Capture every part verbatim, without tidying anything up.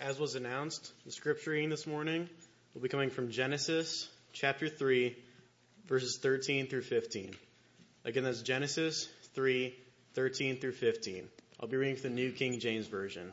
As was announced, the scripture reading this morning will be coming from Genesis chapter three, verses thirteen through fifteen. Again, that's Genesis three, thirteen through fifteen. I'll be reading from the New King James Version.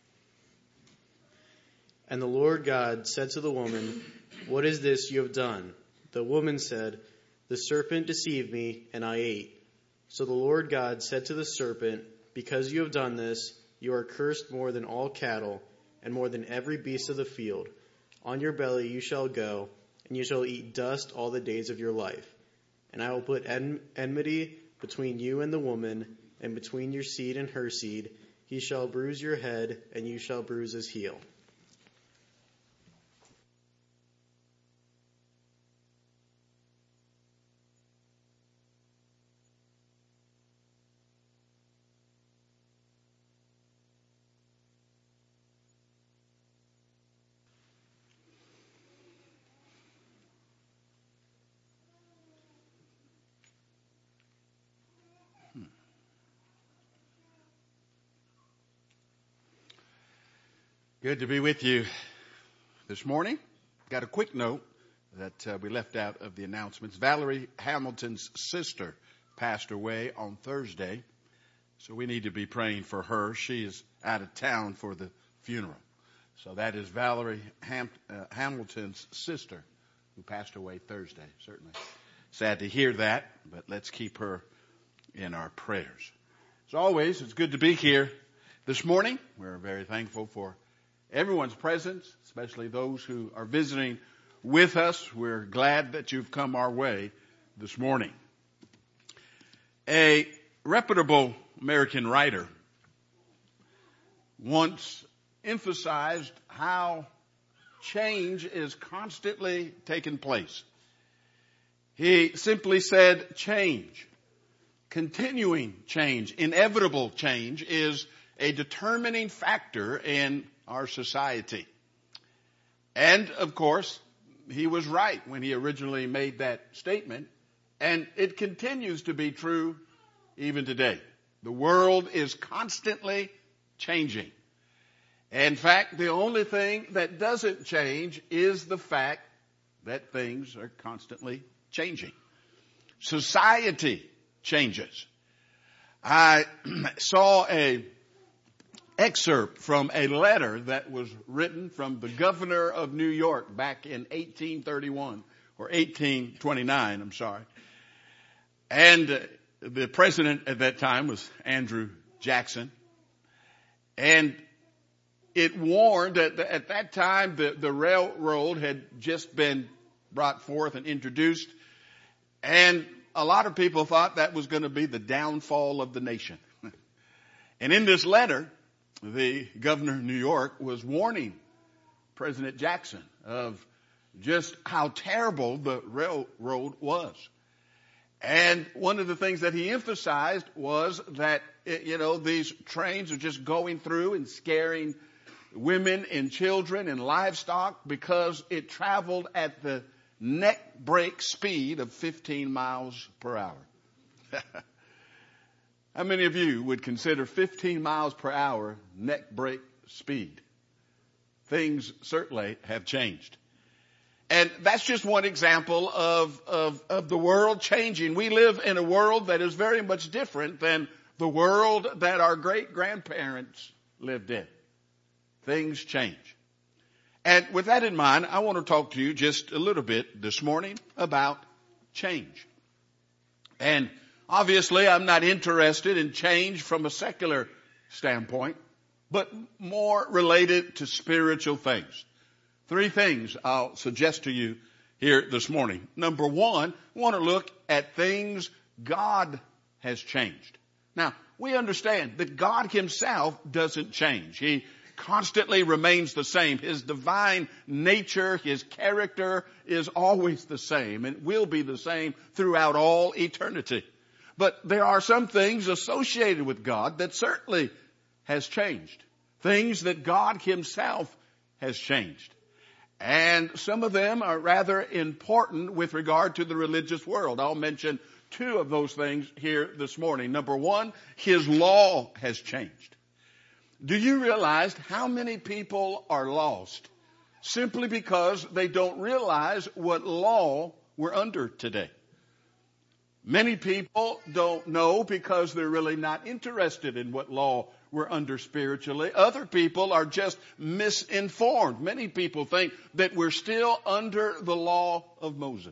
And the Lord God said to the woman, "What is this you have done?" The woman said, "The serpent deceived me, and I ate." So the Lord God said to the serpent, "Because you have done this, you are cursed more than all cattle, and more than every beast of the field. On your belly you shall go, and you shall eat dust all the days of your life. And I will put en- enmity between you and the woman, and between your seed and her seed. He shall bruise your head, and you shall bruise his heel." Good to be with you this morning. Got a quick note that uh, we left out of the announcements. Valerie Hamilton's sister passed away on Thursday, so we need to be praying for her. She is out of town for the funeral. So that is Valerie Ham- uh, Hamilton's sister who passed away Thursday. Certainly sad to hear that, but let's keep her in our prayers. As always, it's good to be here this morning. We're very thankful for everyone's presence, especially those who are visiting with us. We're glad that you've come our way this morning. A reputable American writer once emphasized how change is constantly taking place. He simply said change, continuing change, inevitable change is a determining factor in our society. And of course, he was right when he originally made that statement, and it continues to be true even today. The world is constantly changing. In fact, the only thing that doesn't change is the fact that things are constantly changing. Society changes. I saw a excerpt from a letter that was written from the governor of New York back in eighteen thirty-one or eighteen twenty-nine, I'm sorry. And uh, the president at that time was Andrew Jackson. And it warned that at that time the, the railroad had just been brought forth and introduced. And a lot of people thought that was going to be the downfall of the nation. And in this letter, the governor of New York was warning President Jackson of just how terrible the railroad was. And one of the things that he emphasized was that, you know, these trains are just going through and scaring women and children and livestock because it traveled at the neck break speed of fifteen miles per hour. How many of you would consider fifteen miles per hour neck break speed? Things certainly have changed. And that's just one example of, of, of the world changing. We live in a world that is very much different than the world that our great-grandparents lived in. Things change. And with that in mind, I want to talk to you just a little bit this morning about change. And obviously, I'm not interested in change from a secular standpoint, but more related to spiritual things. Three things I'll suggest to you here this morning. Number one, I want to look at things God has changed. Now, we understand that God himself doesn't change. He constantly remains the same. His divine nature, his character is always the same and will be the same throughout all eternity. But there are some things associated with God that certainly has changed. Things that God himself has changed. And some of them are rather important with regard to the religious world. I'll mention two of those things here this morning. Number one, his law has changed. Do you realize how many people are lost simply because they don't realize what law we're under today? Many people don't know because they're really not interested in what law we're under spiritually. Other people are just misinformed. Many people think that we're still under the law of Moses.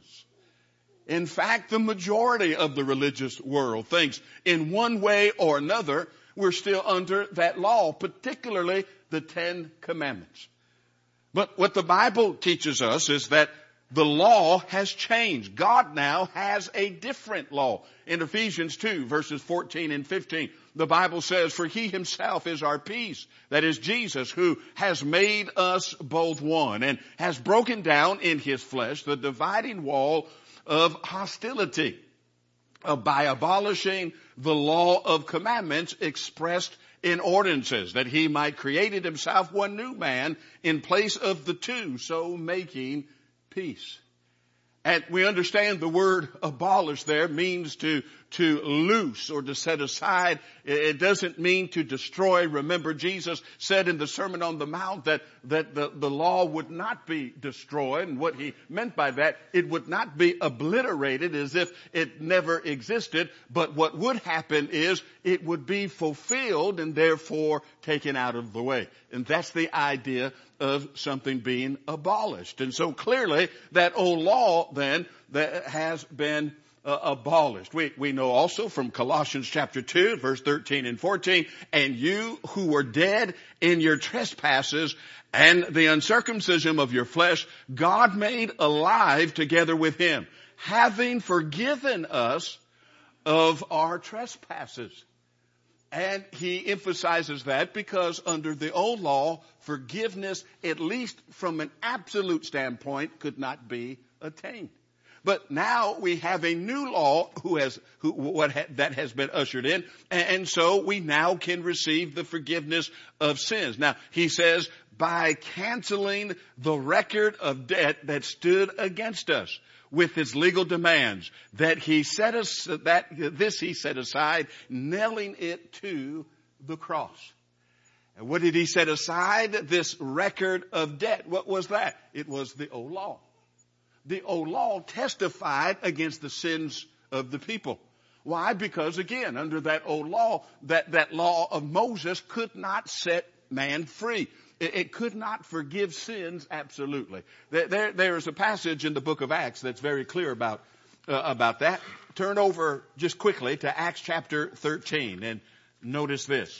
In fact, the majority of the religious world thinks in one way or another we're still under that law, particularly the Ten Commandments. But what the Bible teaches us is that the law has changed. God now has a different law. In Ephesians two, verses fourteen and fifteen, the Bible says, "For he himself is our peace," that is Jesus, "who has made us both one and has broken down in his flesh the dividing wall of hostility uh, by abolishing the law of commandments expressed in ordinances, that he might create in himself one new man in place of the two, so making peace." And we understand the word abolish there means to, to loose or to set aside. It doesn't mean to destroy. Remember, Jesus said in the Sermon on the Mount that, that the, the law would not be destroyed. And what he meant by that, it would not be obliterated as if it never existed. But what would happen is it would be fulfilled and therefore taken out of the way. And that's the idea of something being abolished. And so clearly that old law then that has been uh, abolished. We, we know also from Colossians chapter two, verse thirteen and fourteen, "And you who were dead in your trespasses and the uncircumcision of your flesh, God made alive together with him, having forgiven us of our trespasses." And he emphasizes that because under the old law, forgiveness, at least from an absolute standpoint, could not be attained. But now we have a new law who has, who, what ha, that has been ushered in. And, and so we now can receive the forgiveness of sins. Now, he says, by canceling the record of debt that stood against us with his legal demands, that he set us, that this he set aside, nailing it to the cross. And what did he set aside? This record of debt. What was that? It was the old law. The old law testified against the sins of the people. Why? Because again, under that old law, that, that law of Moses could not set man free. It could not forgive sins absolutely. There, there, there is a passage in the book of Acts that's very clear about, uh, about that. Turn over just quickly to Acts chapter thirteen and notice this.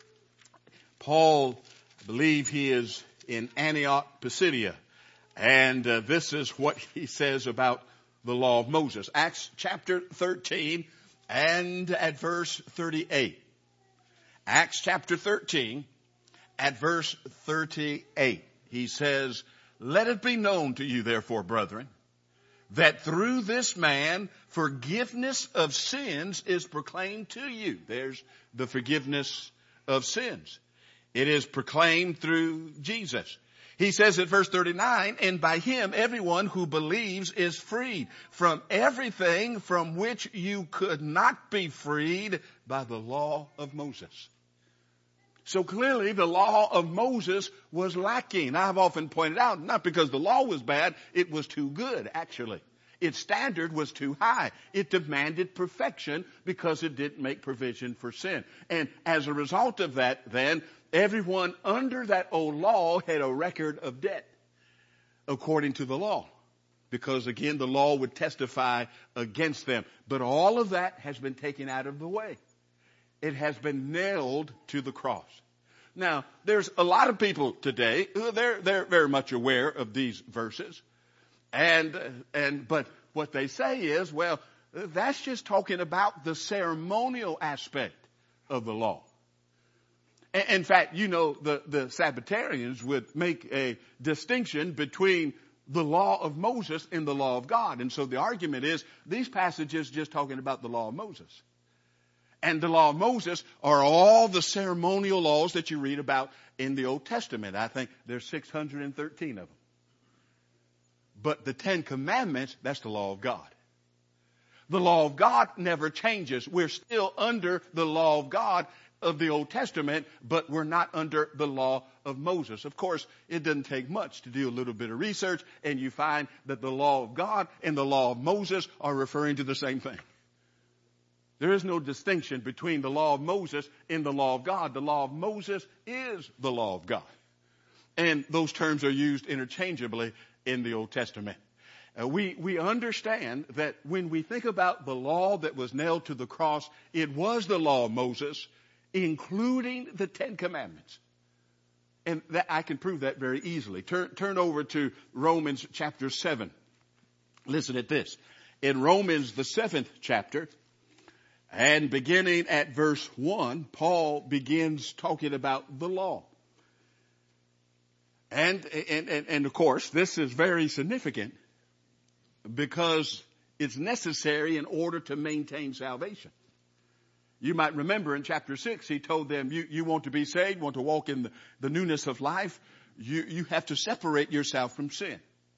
Paul, I believe he is in Antioch, Pisidia. And uh, this is what he says about the law of Moses. Acts chapter thirteen and at verse thirty-eight. Acts chapter thirteen. At verse thirty-eight, he says, "Let it be known to you, therefore, brethren, that through this man forgiveness of sins is proclaimed to you." There's the forgiveness of sins. It is proclaimed through Jesus. He says at verse thirty-nine, "And by him everyone who believes is freed from everything from which you could not be freed by the law of Moses." So clearly the law of Moses was lacking. I've often pointed out, not because the law was bad, it was too good, actually. Its standard was too high. It demanded perfection because it didn't make provision for sin. And as a result of that, then, everyone under that old law had a record of debt according to the law. Because again, the law would testify against them. But all of that has been taken out of the way. It has been nailed to the cross. Now, there's a lot of people today who they're, they're very much aware of these verses. And, and, but what they say is, well, that's just talking about the ceremonial aspect of the law. In fact, you know, the, the Sabbatarians would make a distinction between the law of Moses and the law of God. And so the argument is these passages just talking about the law of Moses. And the law of Moses are all the ceremonial laws that you read about in the Old Testament. I think there's six hundred thirteen of them. But the Ten Commandments, that's the law of God. The law of God never changes. We're still under the law of God of the Old Testament, but we're not under the law of Moses. Of course, it doesn't take much to do a little bit of research, and you find that the law of God and the law of Moses are referring to the same thing. There is no distinction between the law of Moses and the law of God. The law of Moses is the law of God. And those terms are used interchangeably in the Old Testament. Uh, we, we understand that when we think about the law that was nailed to the cross, it was the law of Moses, including the Ten Commandments. And that, I can prove that very easily. Turn, turn over to Romans chapter seven. Listen at this. In Romans, the seventh chapter, and beginning at verse one, Paul begins talking about the law. And, and, and, and of course, this is very significant because it's necessary in order to maintain salvation. You might remember in chapter six, he told them, you, you want to be saved, want to walk in the, the newness of life, you, you have to separate yourself from sin.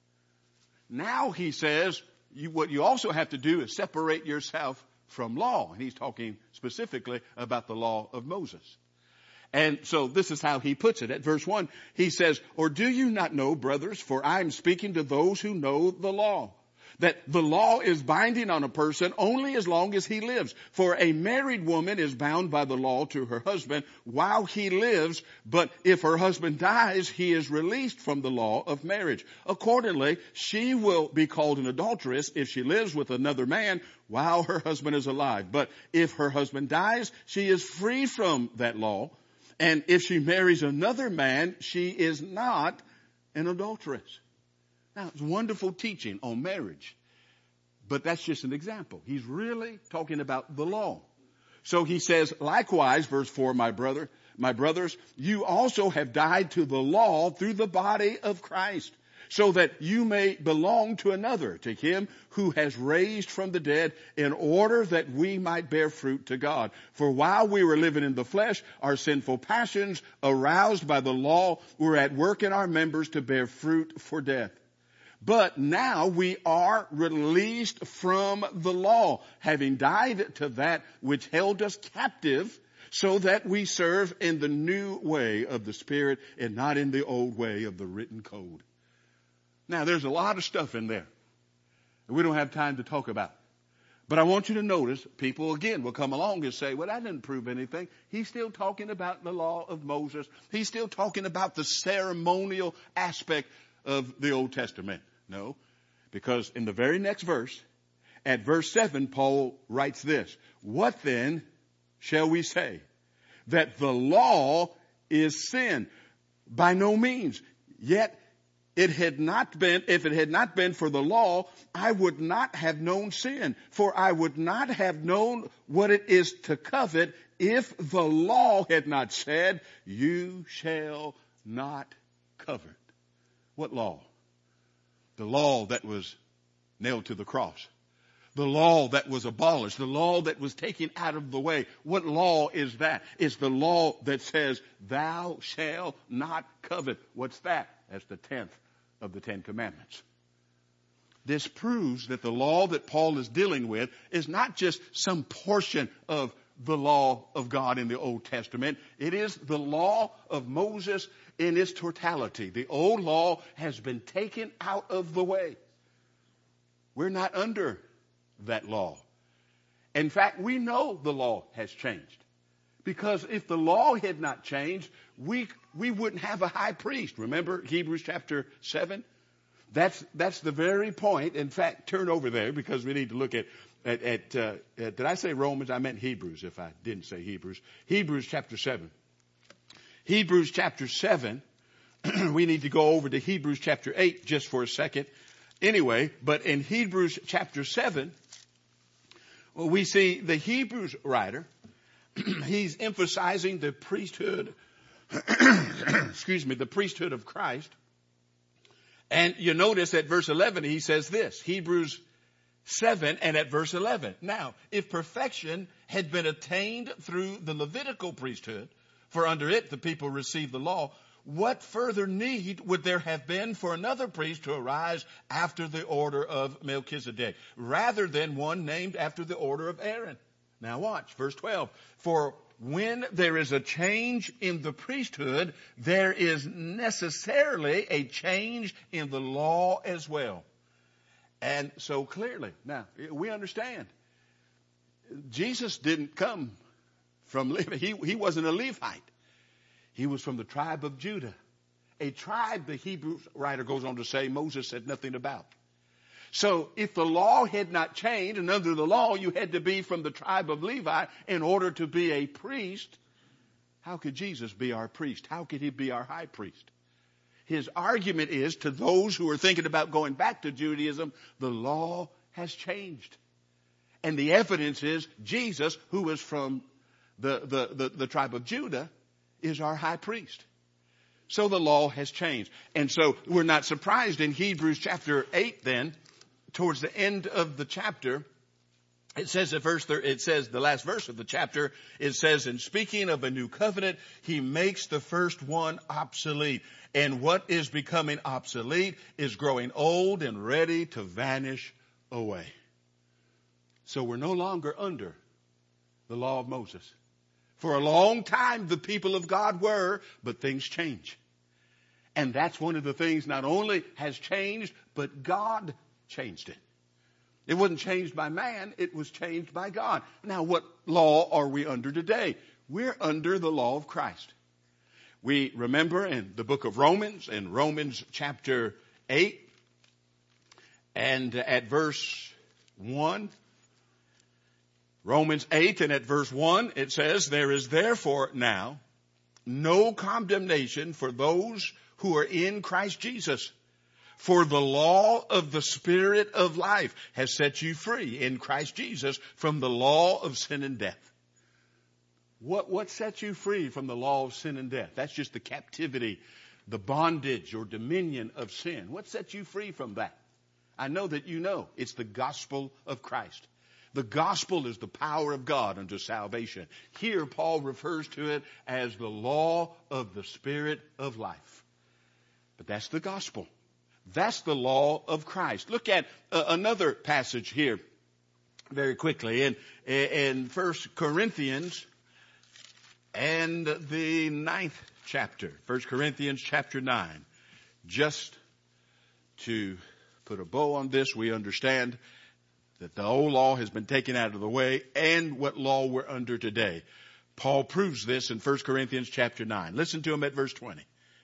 Now he says, you, what you also have to do is separate yourself from law. And he's talking specifically about the law of Moses. And so this is how he puts it. At verse one, he says, or do you not know, brothers, for I am speaking to those who know the law, that the law is binding on a person only as long as he lives. For a married woman is bound by the law to her husband while he lives, but if her husband dies, he is released from the law of marriage. Accordingly, she will be called an adulteress if she lives with another man while her husband is alive. But if her husband dies, she is free from that law. And if she marries another man, she is not an adulteress. Now, it's wonderful teaching on marriage, but that's just an example. He's really talking about the law. So he says, likewise, verse four, my brother, my brothers, you also have died to the law through the body of Christ, so that you may belong to another, to him who has raised from the dead, in order that we might bear fruit to God. For while we were living in the flesh, our sinful passions, aroused by the law, were at work in our members to bear fruit for death. But now we are released from the law, having died to that which held us captive, so that we serve in the new way of the Spirit and not in the old way of the written code. Now, there's a lot of stuff in there that we don't have time to talk about. But I want you to notice, people again will come along and say, well, that didn't prove anything. He's still talking about the law of Moses. He's still talking about the ceremonial aspect of the Old Testament. No, because in the very next verse, at verse seven, Paul writes this, what then shall we say? That the law is sin? By no means. Yet it had not been, if it had not been for the law, I would not have known sin. For I would not have known what it is to covet if the law had not said, you shall not covet. What law? The law that was nailed to the cross. The law that was abolished. The law that was taken out of the way. What law is that? It's the law that says, thou shalt not covet. What's that? That's the tenth of the Ten Commandments. This proves that the law that Paul is dealing with is not just some portion of the law of God in the Old Testament. It is the law of Moses in its totality. The old law has been taken out of the way. We're not under that law. In fact, we know the law has changed. Because if the law had not changed, we we wouldn't have a high priest. Remember Hebrews chapter seven? That's that's the very point. In fact, turn over there because we need to look at At, at, uh, at, did I say Romans? I meant Hebrews if I didn't say Hebrews. Hebrews chapter seven. Hebrews chapter seven. We need to go over to Hebrews chapter eight just for a second. Anyway, but in Hebrews chapter seven, well, we see the Hebrews writer. He's emphasizing the priesthood, excuse me, the priesthood of Christ. And you notice at verse eleven, he says this, Hebrews seven and at verse eleven. Now, if perfection had been attained through the Levitical priesthood, for under it the people received the law, what further need would there have been for another priest to arise after the order of Melchizedek, rather than one named after the order of Aaron? Now watch, verse twelve. For when there is a change in the priesthood, there is necessarily a change in the law as well. And so clearly, now, we understand, Jesus didn't come from Levi. He, he wasn't a Levite. He was from the tribe of Judah, a tribe the Hebrew writer goes on to say Moses said nothing about. So if the law had not changed, and under the law you had to be from the tribe of Levi in order to be a priest, how could Jesus be our priest? How could he be our high priest? His argument is, to those who are thinking about going back to Judaism, the law has changed. And the evidence is Jesus, who is from the, the, the, the tribe of Judah, is our high priest. So the law has changed. And so we're not surprised in Hebrews chapter eight then, towards the end of the chapter, it says at verse, it says the last verse of the chapter, it says, in speaking of a new covenant, he makes the first one obsolete. And what is becoming obsolete is growing old and ready to vanish away. So we're no longer under the law of Moses. For a long time, the people of God were, but things change. And that's one of the things not only has changed, but God changed it. It wasn't changed by man, it was changed by God. Now, what law are we under today? We're under the law of Christ. We remember in the book of Romans, in Romans chapter eight, and at verse one, Romans eight and at verse one, it says, there is therefore now no condemnation for those who are in Christ Jesus. For the law of the Spirit of life has set you free in Christ Jesus from the law of sin and death. What, what sets you free from the law of sin and death? That's just the captivity, the bondage or dominion of sin. What sets you free from that? I know that you know. It's the gospel of Christ. The gospel is the power of God unto salvation. Here Paul refers to it as the law of the Spirit of life. But that's the gospel. That's the law of Christ. Look at uh, another passage here very quickly in, in First Corinthians and the ninth chapter. First Corinthians chapter nine. Just to put a bow on this, we understand that the old law has been taken out of the way and what law we're under today. Paul proves this in First Corinthians chapter nine. Listen to him at verse twenty.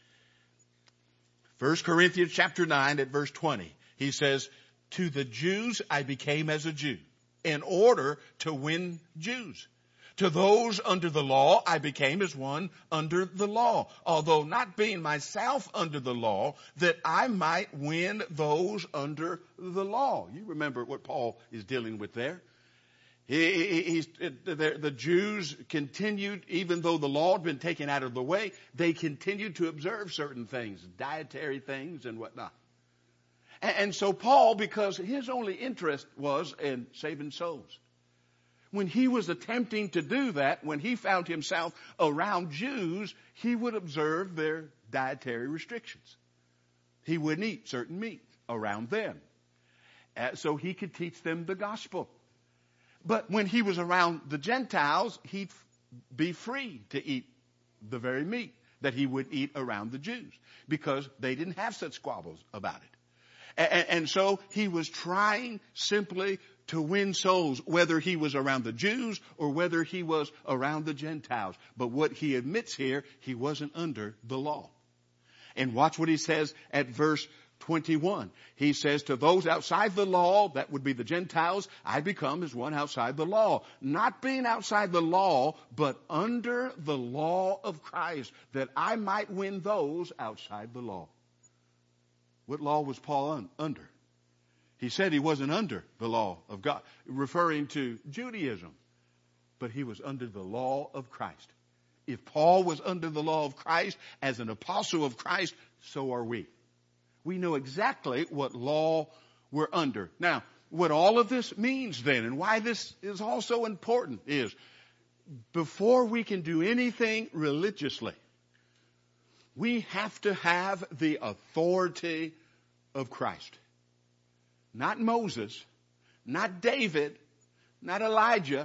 First Corinthians chapter nine at verse twenty. He says, to the Jews I became as a Jew in order to win Jews. To those under the law I became as one under the law, although not being myself under the law, that I might win those under the law. You remember what Paul is dealing with there. He, he, he's, the, the Jews continued, even though the law had been taken out of the way, they continued to observe certain things, dietary things and whatnot. And, and so Paul, because his only interest was in saving souls, when he was attempting to do that, when he found himself around Jews, he would observe their dietary restrictions. He wouldn't eat certain meat around them. Uh, so he could teach them the gospel. But when he was around the Gentiles, he'd be free to eat the very meat that he would eat around the Jews, because they didn't have such squabbles about it. And, and so he was trying simply to win souls, whether he was around the Jews or whether he was around the Gentiles. But what he admits here, he wasn't under the law. And watch what he says at verse twenty-one. He says, to those outside the law, that would be the Gentiles, I become as one outside the law. Not being outside the law, but under the law of Christ, that I might win those outside the law. What law was Paul un- under? He said he wasn't under the law of God, referring to Judaism, but he was under the law of Christ. If Paul was under the law of Christ as an apostle of Christ, so are we. We know exactly what law we're under. Now, what all of this means then, and why this is also important, is before we can do anything religiously, we have to have the authority of Christ. Not Moses, not David, not Elijah,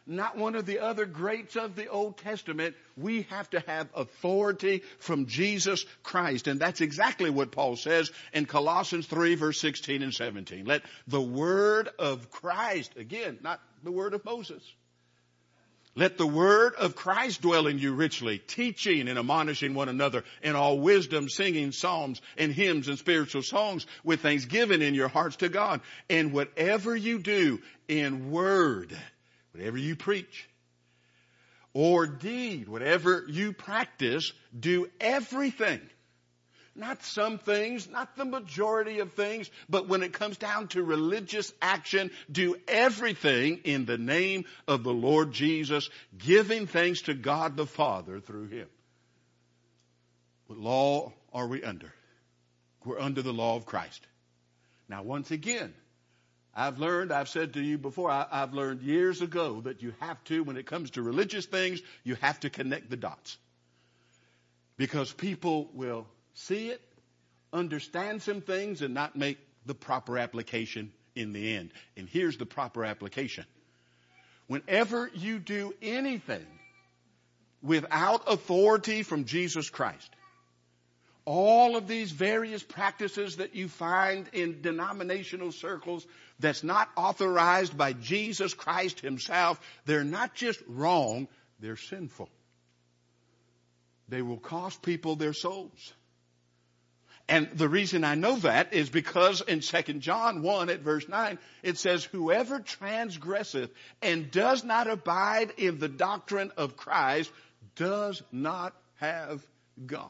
not one of the other greats of the Old Testament. We have to have authority from Jesus Christ. And that's exactly what Paul says in Colossians three, verse sixteen and seventeen. Let the word of Christ, again, not the word of Moses, let the word of Christ dwell in you richly, teaching and admonishing one another in all wisdom, singing psalms and hymns and spiritual songs with thanksgiving in your hearts to God. And whatever you do in word, whatever you preach or deed, whatever you practice, do everything. Not some things, not the majority of things, but when it comes down to religious action, do everything in the name of the Lord Jesus, giving thanks to God the Father through him. What law are we under? We're under the law of Christ. Now, once again, I've learned, I've said to you before, I, I've learned years ago that you have to, when it comes to religious things, you have to connect the dots. Because people will see it, understand some things, and not make the proper application in the end. And here's the proper application. Whenever you do anything without authority from Jesus Christ, all of these various practices that you find in denominational circles that's not authorized by Jesus Christ himself, they're not just wrong, they're sinful. They will cost people their souls. And the reason I know that is because in Second John one at verse nine, it says, whoever transgresseth and does not abide in the doctrine of Christ does not have God.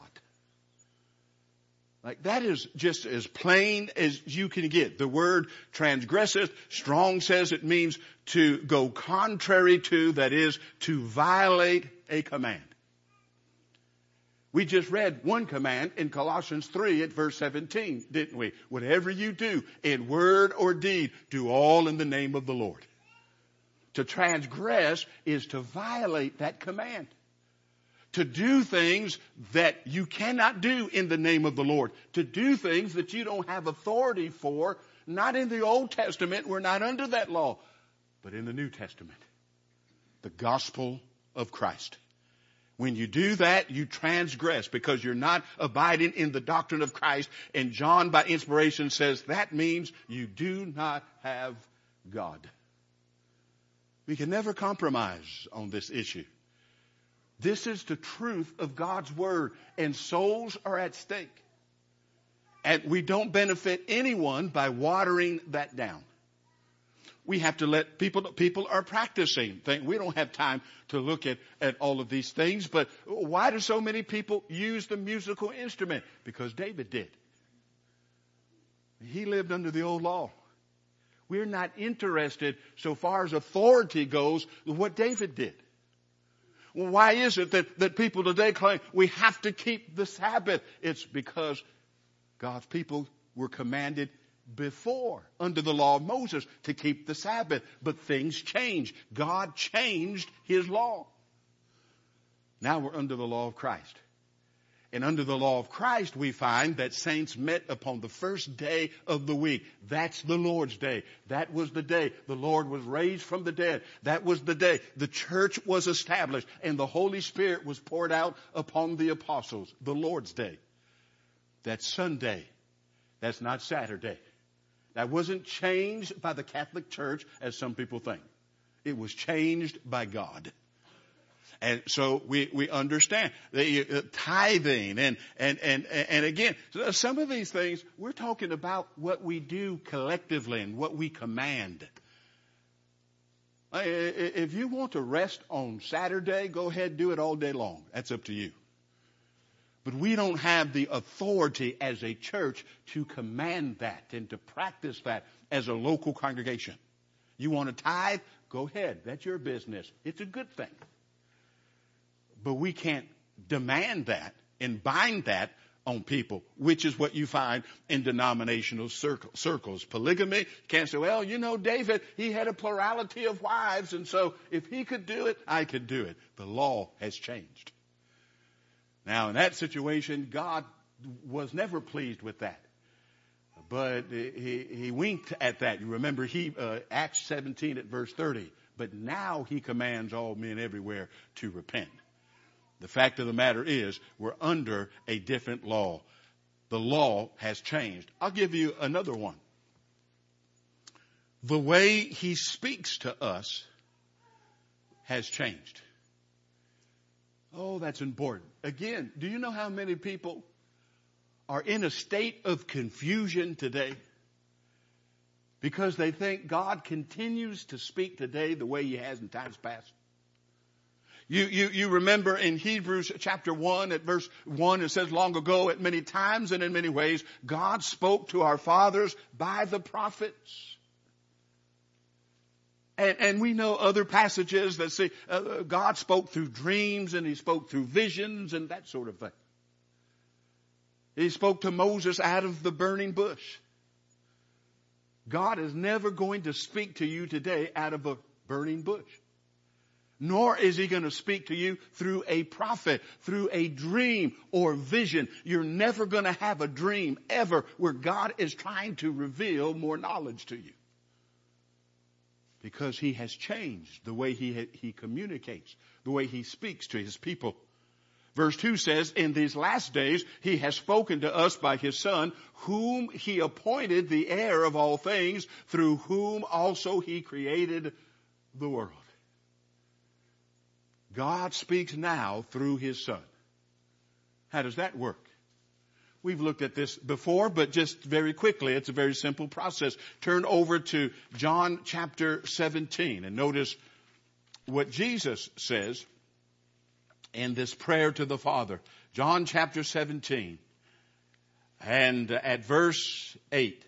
Like, that is just as plain as you can get. The word transgresseth, Strong says it means to go contrary to, that is, to violate a command. We just read one command in Colossians three at verse seventeen, didn't we? Whatever you do in word or deed, do all in the name of the Lord. To transgress is to violate that command. To do things that you cannot do in the name of the Lord. To do things that you don't have authority for. Not in the Old Testament, we're not under that law. But in the New Testament. The gospel of Christ. When you do that, you transgress because you're not abiding in the doctrine of Christ. And John, by inspiration, says that means you do not have God. We can never compromise on this issue. This is the truth of God's word, and souls are at stake. And we don't benefit anyone by watering that down. We have to let people, people are practicing things. We don't have time to look at, at all of these things, but why do so many people use the musical instrument? Because David did. He lived under the old law. We're not interested, so far as authority goes, with what David did. Well, why is it that, that people today claim we have to keep the Sabbath? It's because God's people were commanded before, under the law of Moses, to keep the Sabbath. But things changed. God changed his law. Now we're under the law of Christ. And under the law of Christ, we find that saints met upon the first day of the week. That's the Lord's Day. That was the day the Lord was raised from the dead. That was the day the church was established and the Holy Spirit was poured out upon the apostles. The Lord's Day. That's Sunday. That's not Saturday. That wasn't changed by the Catholic Church, as some people think. It was changed by God. And so we, we understand the uh, tithing and, and, and, and again, some of these things, we're talking about what we do collectively and what we command. If you want to rest on Saturday, go ahead and do it all day long. That's up to you. But we don't have the authority as a church to command that and to practice that as a local congregation. You want to tithe? Go ahead. That's your business. It's a good thing. But we can't demand that and bind that on people, which is what you find in denominational circle, circles. Polygamy, can't say, well, you know, David, he had a plurality of wives, and so if he could do it, I could do it. The law has changed. Now, in that situation, God was never pleased with that. But he, he winked at that. You remember he, uh, Acts seventeen at verse thirty. but now he commands all men everywhere to repent. The fact of the matter is, we're under a different law. The law has changed. I'll give you another one. The way he speaks to us has changed. Oh, that's important. Again, do you know how many people are in a state of confusion today? Because they think God continues to speak today the way he has in times past. You, you, you remember in Hebrews chapter one at verse one, it says, long ago at many times and in many ways, God spoke to our fathers by the prophets. And, and we know other passages that say uh, God spoke through dreams and he spoke through visions and that sort of thing. He spoke to Moses out of the burning bush. God is never going to speak to you today out of a burning bush. Nor is he going to speak to you through a prophet, through a dream or vision. You're never going to have a dream ever where God is trying to reveal more knowledge to you. Because he has changed the way he, he communicates, the way he speaks to his people. Verse two says, in these last days, he has spoken to us by his Son, whom he appointed the heir of all things, through whom also he created the world. God speaks now through his Son. How does that work? We've looked at this before, but just very quickly, it's a very simple process. Turn over to John chapter seventeen and notice what Jesus says in this prayer to the Father. John chapter seventeen and at verse eight.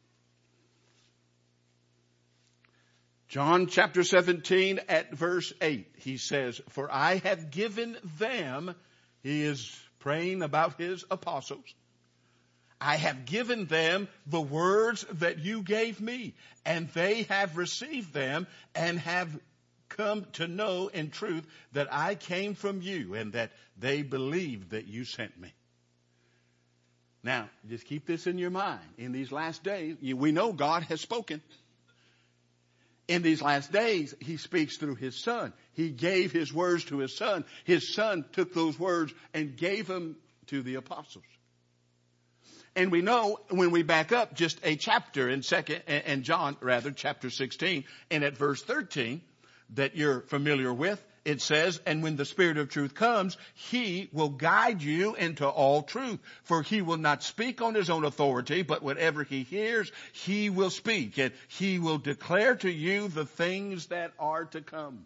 John chapter seventeen at verse eight, he says, for I have given them, he is praying about his apostles, I have given them the words that you gave me, and they have received them and have come to know in truth that I came from you and that they believed that you sent me. Now, just keep this in your mind. In these last days, we know God has spoken. In these last days, he speaks through his Son. He gave his words to his Son. His Son took those words and gave them to the apostles. And we know when we back up just a chapter in second, and John rather, chapter sixteen, and at verse thirteen that you're familiar with, it says, and when the Spirit of truth comes, he will guide you into all truth. For he will not speak on his own authority, but whatever he hears, he will speak. And he will declare to you the things that are to come.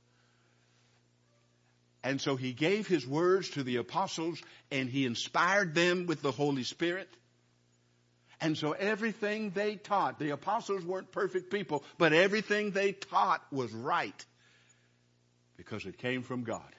And so he gave his words to the apostles and he inspired them with the Holy Spirit. And so everything they taught, the apostles weren't perfect people, but everything they taught was right because it came from God.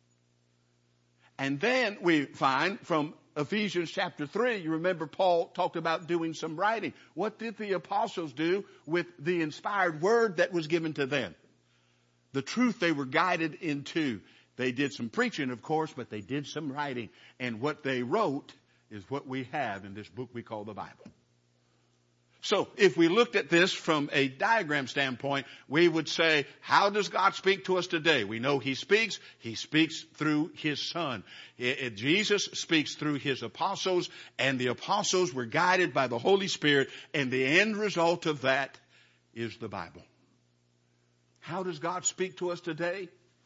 And then we find from Ephesians chapter three, you remember Paul talked about doing some writing. What did the apostles do with the inspired word that was given to them? The truth they were guided into. They did some preaching, of course, but they did some writing. And what they wrote is what we have in this book we call the Bible. So if we looked at this from a diagram standpoint, we would say, how does God speak to us today? We know he speaks. He speaks through his Son. It, it, Jesus speaks through his apostles, and the apostles were guided by the Holy Spirit, and the end result of that is the Bible. How does God speak to us today?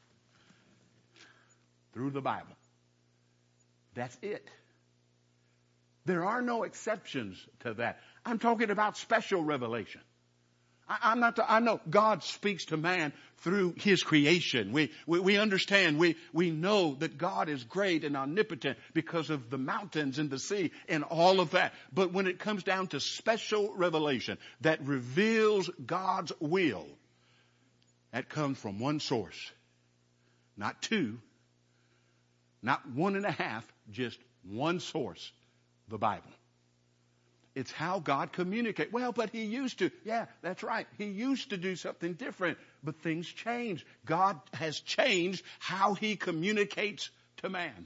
Through the Bible. That's it. There are no exceptions to that. I'm talking about special revelation. I, I'm not, I know God speaks to man through his creation. We, we, we understand, we, we know that God is great and omnipotent because of the mountains and the sea and all of that. But when it comes down to special revelation that reveals God's will, that comes from one source, not two, not one and a half, just one source, the Bible. It's how God communicates. Well, but he used to. Yeah, that's right. He used to do something different, but things change. God has changed how he communicates to man.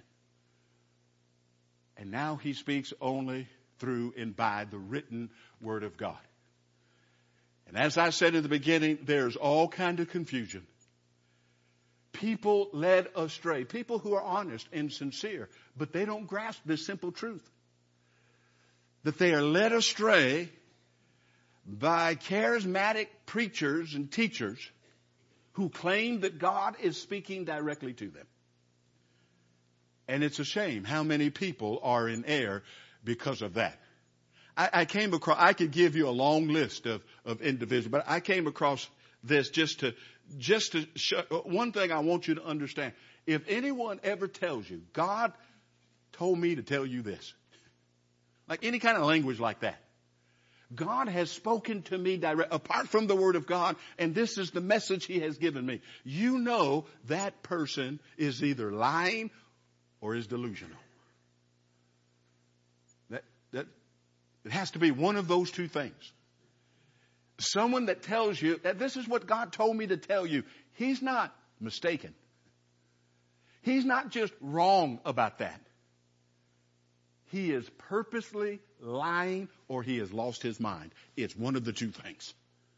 And now he speaks only through and by the written word of God. And as I said in the beginning, there's all kind of confusion. People led astray. People who are honest and sincere, but they don't grasp this simple truth. That they are led astray by charismatic preachers and teachers who claim that God is speaking directly to them. And it's a shame how many people are in error because of that. I, I came across, I could give you a long list of, of individuals, but I came across this just to, just to show, one thing I want you to understand. If anyone ever tells you, God told me to tell you this, like any kind of language like that, God has spoken to me direct, apart from the Word of God, and this is the message He has given me. You know that person is either lying or is delusional. That, that, it has to be one of those two things. Someone that tells you that this is what God told me to tell you, he's not mistaken. He's not just wrong about that. He is purposely lying or he has lost his mind. It's one of the two things.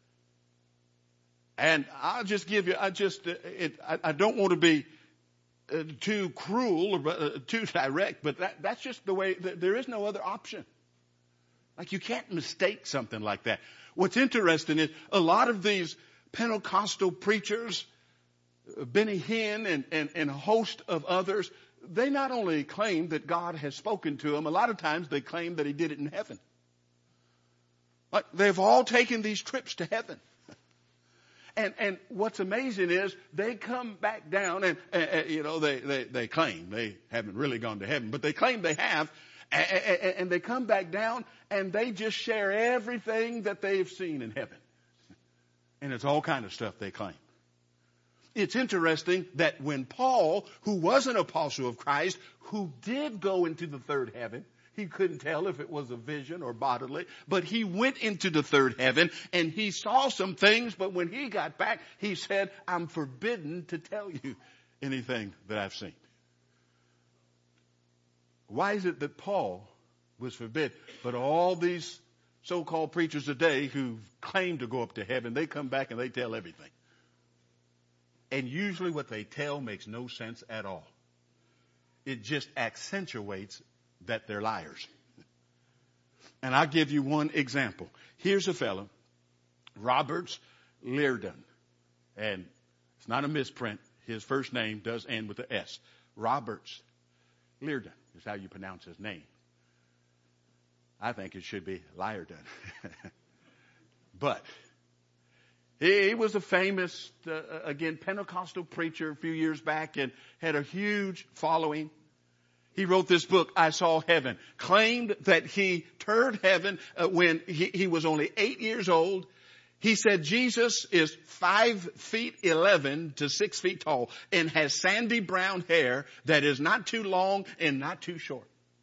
And I'll just give you, I just, it, I, I don't want to be uh, too cruel or uh, too direct, but that, that's just the way, there is no other option. Like you can't mistake something like that. What's interesting is a lot of these Pentecostal preachers, Benny Hinn and, and, and a host of others, they not only claim that God has spoken to them, a lot of times they claim that He did it in heaven. Like they've all taken these trips to heaven. And, and what's amazing is they come back down and, uh, you know, they, they, they claim they haven't really gone to heaven, but they claim they have. And they come back down and they just share everything that they've seen in heaven. And it's all kind of stuff they claim. It's interesting that when Paul, who was an apostle of Christ, who did go into the third heaven, he couldn't tell if it was a vision or bodily, but he went into the third heaven and he saw some things, but when he got back, he said, I'm forbidden to tell you anything that I've seen. Why is it that Paul was forbidden, but all these so-called preachers today who claim to go up to heaven, they come back and they tell everything? And usually what they tell makes no sense at all. It just accentuates that they're liars. And I'll give you one example. Here's a fellow, Roberts Liardon. And it's not a misprint. His first name does end with an S. Roberts Liardon is how you pronounce his name. I think it should be Liardon. But he was a famous, uh, again, Pentecostal preacher a few years back and had a huge following. He wrote this book, I Saw Heaven, claimed that he toured heaven uh, when he, he was only eight years old. He said Jesus is five feet eleven to six feet tall and has sandy brown hair that is not too long and not too short.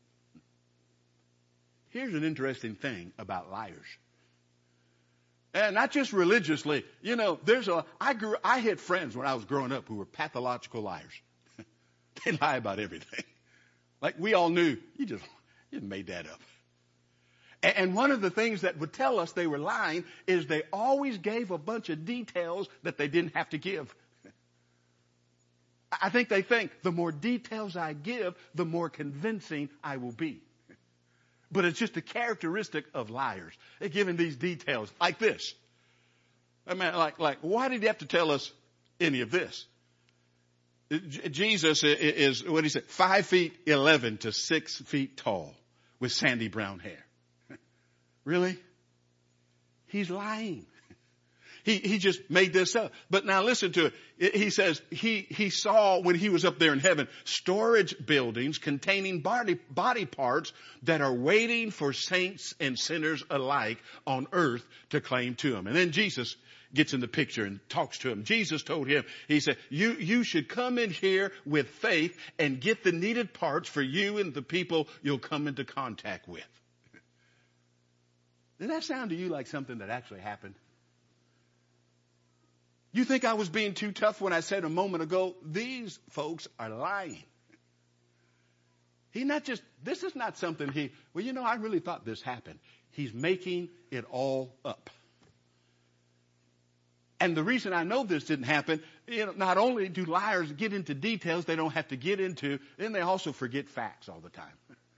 Here's an interesting thing about liars. And not just religiously. You know, there's a, I grew, I had friends when I was growing up who were pathological liars. They lie about everything. Like we all knew, you just, you just made that up. And, and one of the things that would tell us they were lying is they always gave a bunch of details that they didn't have to give. I think they think the more details I give, the more convincing I will be. But it's just a characteristic of liars. They're giving these details like this. I mean, like, like, why did he have to tell us any of this? Jesus is, what did he say, five feet eleven to six feet tall with sandy brown hair. Really? He's lying. He, he just made this up. But now listen to it. He says he, he saw when he was up there in heaven, storage buildings containing body, body parts that are waiting for saints and sinners alike on earth to claim to him. And then Jesus gets in the picture and talks to him. Jesus told him, he said, you, you should come in here with faith and get the needed parts for you and the people you'll come into contact with. Does that sound to you like something that actually happened? You think I was being too tough when I said a moment ago, these folks are lying. He not just, this is not something he, well, you know, I really thought this happened. He's making it all up. And the reason I know this didn't happen, you know, not only do liars get into details they don't have to get into, then they also forget facts all the time.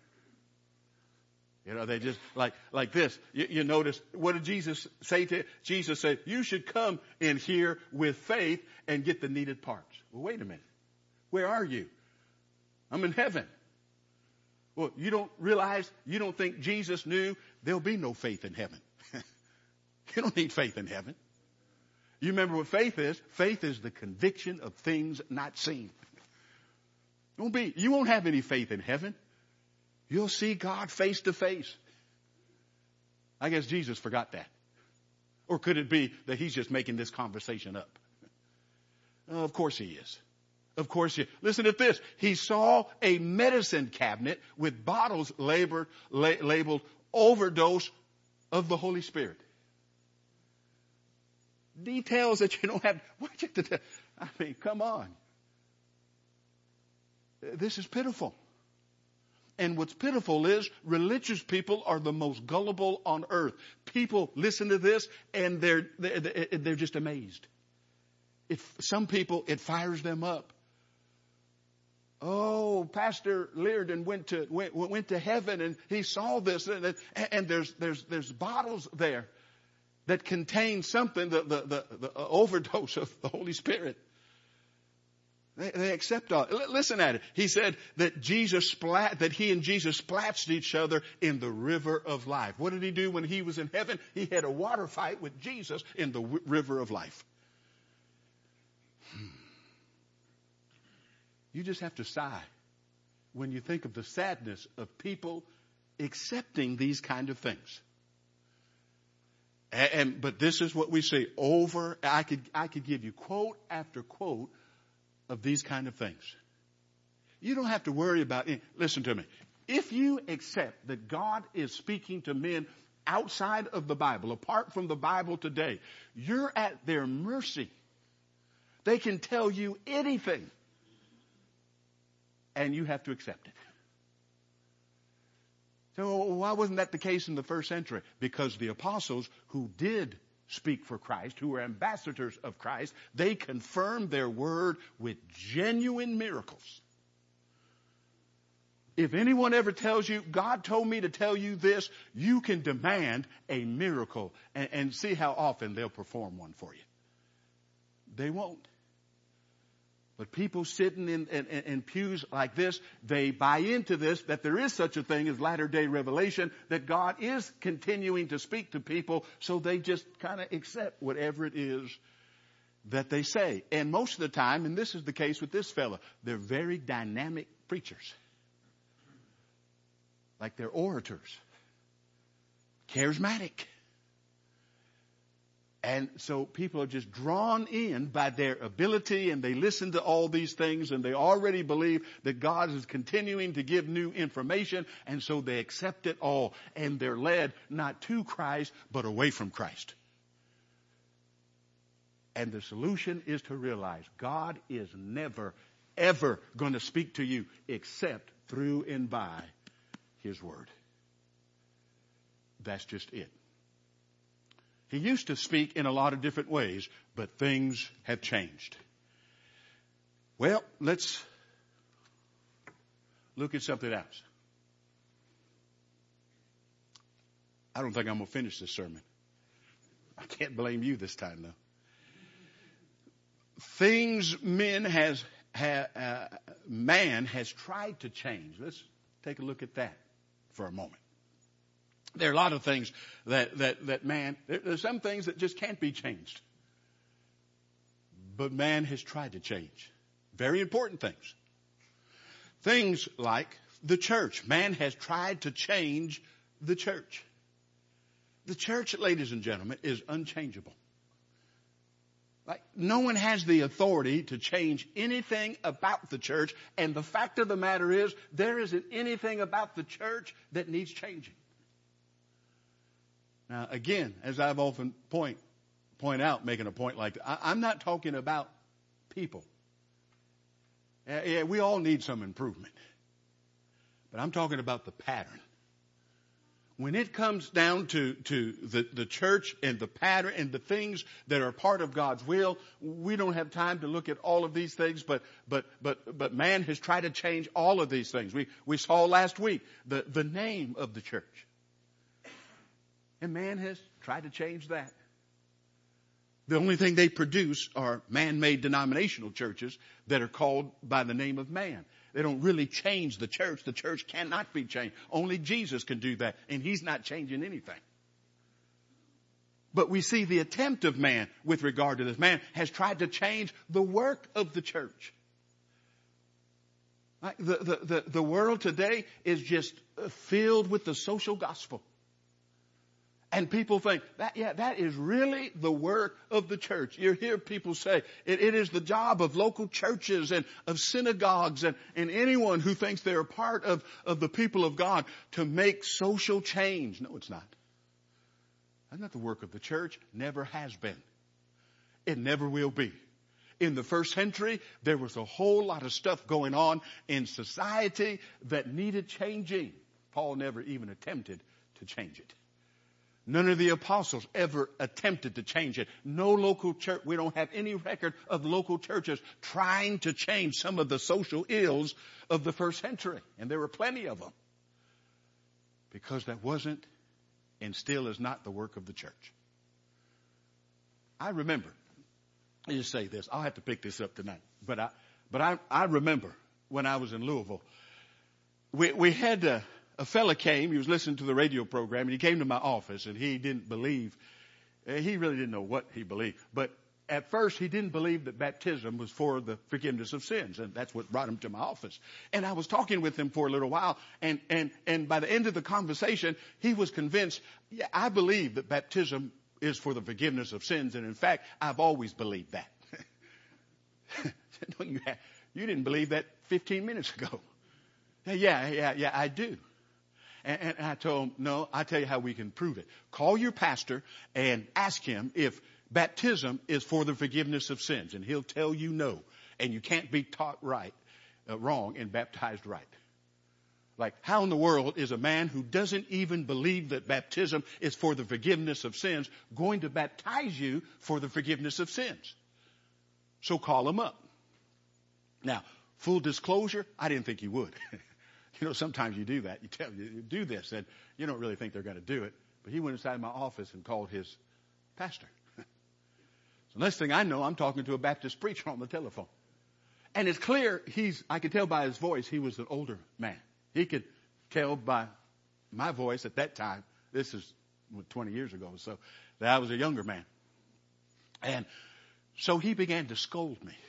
You know, they just, like, like this. You, you notice, what did Jesus say to, Jesus said, you should come in here with faith and get the needed parts. Well, wait a minute. Where are you? I'm in heaven. Well, you don't realize, you don't think Jesus knew there'll be no faith in heaven. You don't need faith in heaven. You remember what faith is? Faith is the conviction of things not seen. Don't be, you won't have any faith in heaven. You'll see God face to face. I guess Jesus forgot that. Or could it be that he's just making this conversation up? Oh, of course he is. Of course he is. Listen to this. He saw a medicine cabinet with bottles labeled, labeled overdose of the Holy Spirit. Details that you don't have. What you to, I mean, come on. This is pitiful. And what's pitiful is religious people are the most gullible on earth. People listen to this and they're they're, they're just amazed. If some people, it fires them up. Oh, Pastor Leardon went to went, went to heaven and he saw this, and, and there's there's there's bottles there that contain something, the the the, the overdose of the Holy Spirit. They, they accept all. L- listen at it. He said that Jesus splat, that he and Jesus splashed each other in the river of life. What did he do when he was in heaven? He had a water fight with Jesus in the w- river of life. Hmm. You just have to sigh when you think of the sadness of people accepting these kind of things. And, and but this is what we see over. I could I could give you quote after quote of these kind of things. You don't have to worry about it. Listen to me. If you accept that God is speaking to men outside of the Bible, apart from the Bible today, you're at their mercy. They can tell you anything, and you have to accept it. So why wasn't that the case in the first century? Because the apostles who did speak for Christ, who were ambassadors of Christ, they confirmed their word with genuine miracles. If anyone ever tells you, God told me to tell you this, you can demand a miracle and, and see how often they'll perform one for you. They won't. But people sitting in, in, in pews like this, they buy into this, that there is such a thing as latter-day revelation, that God is continuing to speak to people, so they just kind of accept whatever it is that they say. And most of the time, and this is the case with this fella, they're very dynamic preachers. Like they're orators. Charismatic. And so people are just drawn in by their ability, and they listen to all these things, and they already believe that God is continuing to give new information, and so they accept it all, and they're led not to Christ, but away from Christ. And the solution is to realize God is never, ever going to speak to you except through and by His Word. That's just it. He used to speak in a lot of different ways, but things have changed. Well, let's look at something else. I don't think I'm going to finish this sermon. I can't blame you this time, though. Things men has, ha, uh, man has tried to change. Let's take a look at that for a moment. There are a lot of things that, that, that man, there, there's some things that just can't be changed. But man has tried to change. Very important things. Things like the church. Man has tried to change the church. The church, ladies and gentlemen, is unchangeable. Like, no one has the authority to change anything about the church. And the fact of the matter is, there isn't anything about the church that needs changing. Now, again, as I've often point point out, making a point like that, I, I'm not talking about people. Uh, yeah, we all need some improvement. But I'm talking about the pattern. when it comes down to, to the, the church and the pattern and the things that are part of God's will, we don't have time to look at all of these things, but, but, but, but man has tried to change all of these things. We, we saw last week the, the name of the church. And man has tried to change that. The only thing they produce are man-made denominational churches that are called by the name of man. They don't really change the church. The church cannot be changed. Only Jesus can do that, and he's not changing anything. But we see the attempt of man with regard to this. Man has tried to change the work of the church. The, the, the, the world today is just filled with the social gospel. And people think, that, yeah, that is really the work of the church. You hear people say, it, it is the job of local churches and of synagogues and, and anyone who thinks they're a part of, of the people of God to make social change. No, it's not. That's not the work of the church. Never has been. It never will be. In the first century, there was a whole lot of stuff going on in society that needed changing. Paul never even attempted to change it. None of the apostles ever attempted to change it. No local church, we don't have any record of local churches trying to change some of the social ills of the first century. And there were plenty of them. Because that wasn't and still is not the work of the church. I remember, let me just say this, I'll have to pick this up tonight. But I, but I, I remember when I was in Louisville, we, we had uh, a fella came, he was listening to the radio program, and he came to my office, and he didn't believe, he really didn't know what he believed. But at first, he didn't believe that baptism was for the forgiveness of sins, and that's what brought him to my office. And I was talking with him for a little while, and, and, and by the end of the conversation, he was convinced, yeah, I believe that baptism is for the forgiveness of sins, and in fact, I've always believed that. No, you, you didn't believe that fifteen minutes ago. Yeah, yeah, yeah, I do. And, and I told him, no, I'll tell you how we can prove it. Call your pastor and ask him if baptism is for the forgiveness of sins. And he'll tell you no. And you can't be taught right, uh, wrong and baptized right. Like, how in the world is a man who doesn't even believe that baptism is for the forgiveness of sins going to baptize you for the forgiveness of sins? So call him up. Now, full disclosure, I didn't think he would. You know, sometimes you do that. You tell you, you do this, and you don't really think they're going to do it. But he went inside my office and called his pastor. So next thing I know, I'm talking to a Baptist preacher on the telephone. And it's clear he's, I could tell by his voice, he was an older man. He could tell by my voice at that time, this is twenty years ago, so that I was a younger man. And so he began to scold me.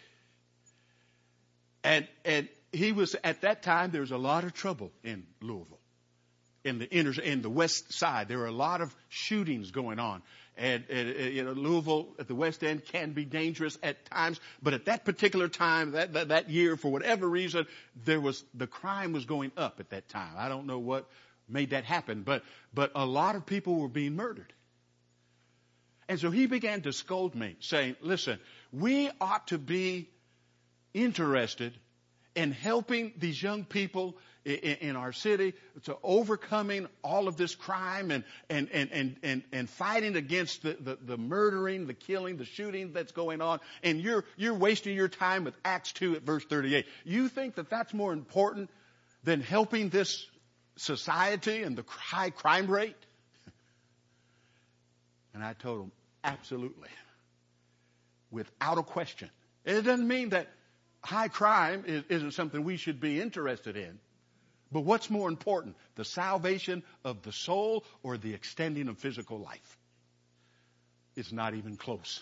And, and he was, at that time, there was a lot of trouble in Louisville. In the inner, in the west side, there were a lot of shootings going on. And, and, and you know, Louisville at the west end can be dangerous at times. But at that particular time, that, that, that year, for whatever reason, there was, the crime was going up at that time. I don't know what made that happen, but, but a lot of people were being murdered. And so he began to scold me, saying, listen, we ought to be interested in helping these young people in, in our city to overcoming all of this crime and, and, and, and, and, and fighting against the, the, the murdering, the killing, the shooting that's going on. And you're, you're wasting your time with Acts two at verse thirty-eight. You think that that's more important than helping this society and the high crime rate? And I told him, absolutely. Without a question. It doesn't mean that high crime is, isn't something we should be interested in. But what's more important, the salvation of the soul or the extending of physical life? It's not even close.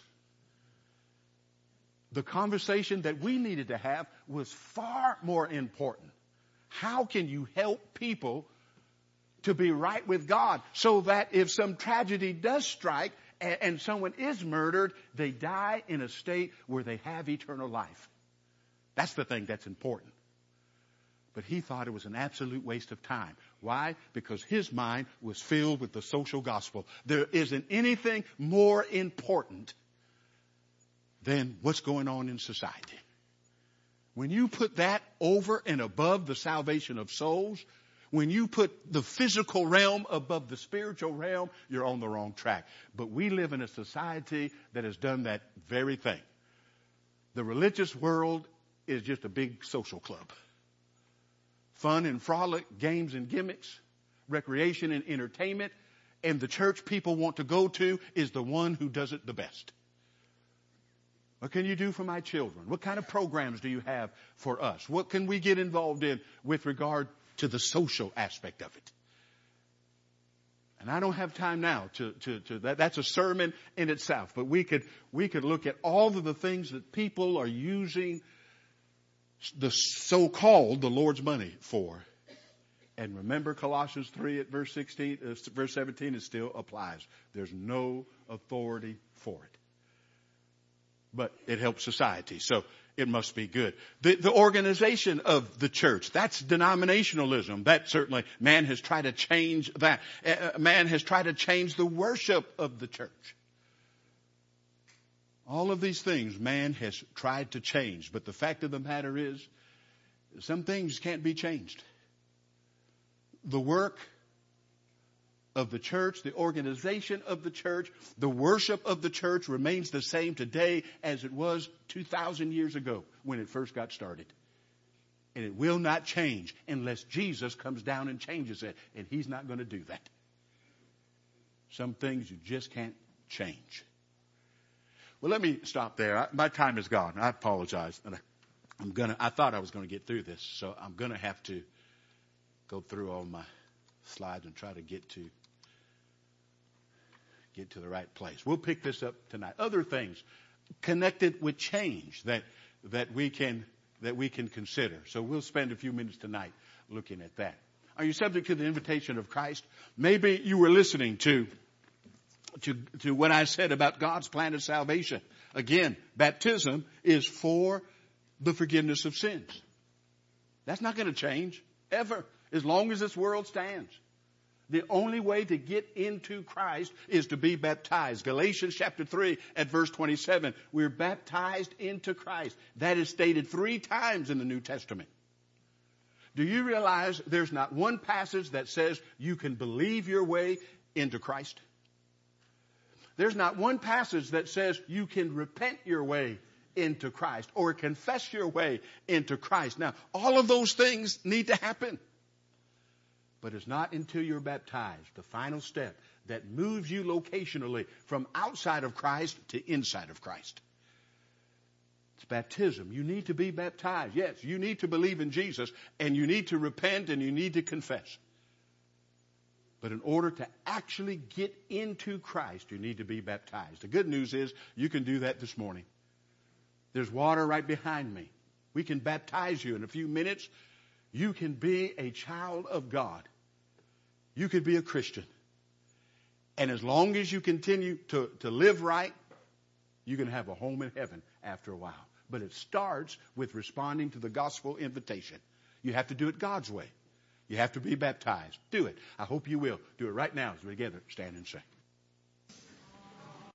The conversation that we needed to have was far more important. How can you help people to be right with God so that if some tragedy does strike and, and someone is murdered, they die in a state where they have eternal life? That's the thing that's important. But he thought it was an absolute waste of time. Why? Because his mind was filled with the social gospel. There isn't anything more important than what's going on in society. When you put that over and above the salvation of souls, When you put the physical realm above the spiritual realm, you're on the wrong track. But we live in a society that has done that very thing. The religious world is just a big social club. Fun and frolic, games and gimmicks, recreation and entertainment. And the church people want to go to is the one who does it the best. What can you do for my children? What kind of programs do you have for us? What can we get involved in with regard to the social aspect of it? And I don't have time now to, to, to that. That's a sermon in itself. But we could, we could look at all of the things that people are using the so-called the Lord's money for. And remember Colossians three at verse sixteen, uh, verse seventeen, it still applies. There's no authority for it. But it helps society, so it must be good. The, the organization of the church, that's denominationalism. That certainly, man has tried to change that. Uh, man has tried to change the worship of the church. All of these things man has tried to change. But the fact of the matter is, some things can't be changed. The work of the church, the organization of the church, the worship of the church remains the same today as it was two thousand years ago when it first got started. And it will not change unless Jesus comes down and changes it. And He's not going to do that. Some things you just can't change. Well, let me stop there. I, my time is gone. I apologize. And I, I'm gonna. I thought I was going to get through this, so I'm going to have to go through all my slides and try to get to get to the right place. We'll pick this up tonight. Other things connected with change that that we can that we can consider. So we'll spend a few minutes tonight looking at that. Are you subject to the invitation of Christ? Maybe you were listening to to to what I said about God's plan of salvation. Again, baptism is for the forgiveness of sins. That's not going to change ever. As long as this world stands. The only way to get into Christ is to be baptized. Galatians chapter three at verse twenty-seven. We're baptized into Christ. That is stated three times in the New Testament. Do you realize there's not one passage that says you can believe your way into Christ? There's not one passage that says you can repent your way into Christ or confess your way into Christ. Now, all of those things need to happen. But it's not until you're baptized, the final step that moves you locationally from outside of Christ to inside of Christ. It's baptism. You need to be baptized. Yes, you need to believe in Jesus, and you need to repent, and you need to confess. But in order to actually get into Christ, you need to be baptized. The good news is you can do that this morning. There's water right behind me. We can baptize you in a few minutes. You can be a child of God. You could be a Christian. And as long as you continue to, to live right, you can have a home in heaven after a while. But it starts with responding to the gospel invitation. You have to do it God's way. You have to be baptized. Do it. I hope you will. Do it right now as we together stand and sing.